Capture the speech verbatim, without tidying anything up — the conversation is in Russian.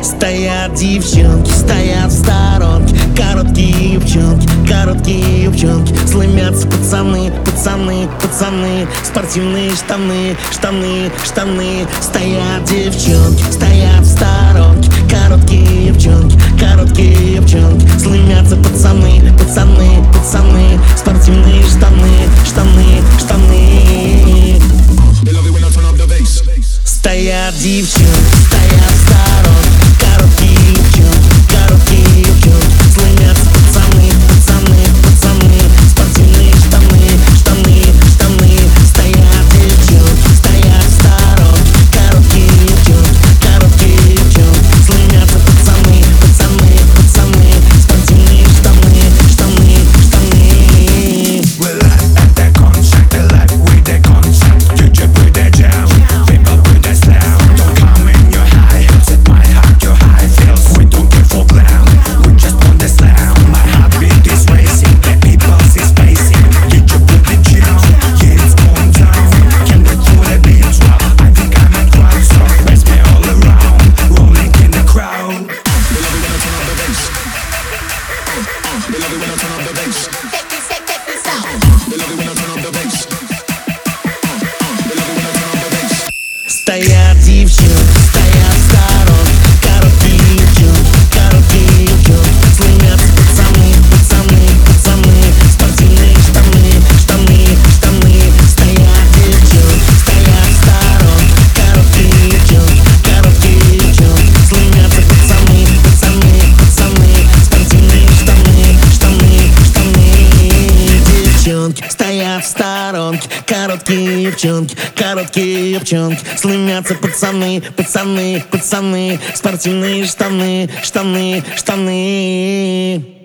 Стоят девчонки, стоят в сторонке, короткие юбчонки, короткие юбчонки. Слымятся пацаны, пацаны, пацаны, спортивные штаны, штаны, штаны. Стоят девчонки, стоят в сторонке, короткие юбчонки, короткие юбчонки. Слымятся пацаны, пацаны, пацаны, спортивные штаны, штаны, штаны. Стоят девчонки, стоят в сторонке, короткие юбчонки, короткие юбчонки. Слымятся пацаны, пацаны, пацаны, спортивные штаны, штаны, штаны. Стоят девчонки, стоят в сторонке, короткие юбчонки, короткие юбчонки. Слымятся пацаны, пацаны, пацаны, спортивные штаны, штаны, штаны. We live at the concert, they live with the concert. You just put the jam, people put the slam. Don't come in your high, set my heart your high feels. We don't care for glam, we just want the slam. My heartbeat is racing, people is pacing. You just put the jam, yeah it's going down. Can't wait for the beat drop, I think I'm a crowd. So raise me all around, rolling in the crowd. We love it when I turn up the bass. We love it when I turn up the bass. Take this, take, take this out. We love it when I turn up the bass. We love it when I turn up the bass. Стоят девчонки, стоят в сторонке, короткие юбчонки, короткие юбчонки. Слымятся пацаны, пацаны, пацаны, спортивные штаны, штаны, штаны. Стоят девчонки, стоят в сторонке, короткие юбчонки, короткие юбчонки. Слымятся пацаны, пацаны, пацаны, спортивные штаны, штаны, штаны. Девчонки стоят в сторонке, короткие юбчонки, короткие юбчонки. Слымятся пацаны, пацаны, пацаны, спортивные штаны, штаны, штаны.